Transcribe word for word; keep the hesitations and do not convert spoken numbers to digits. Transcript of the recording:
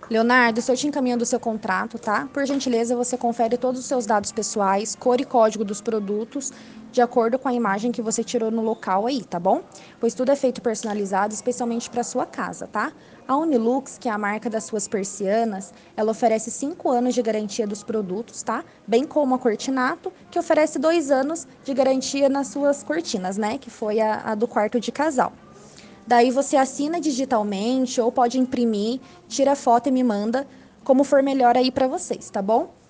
Leonardo, estou te encaminhando o seu contrato, tá? Por gentileza, você confere todos os seus dados pessoais, cor e código dos produtos, de acordo com a imagem que você tirou no local aí, tá bom? Pois tudo é feito personalizado, especialmente para sua casa, tá? A Unilux, que é a marca das suas persianas, ela oferece cinco anos de garantia dos produtos, tá? Bem como a Cortinato, que oferece dois anos de garantia nas suas cortinas, né? Que foi a, a do quarto de casal. Daí você assina digitalmente ou pode imprimir, tira foto e me manda, como for melhor aí para vocês, tá bom?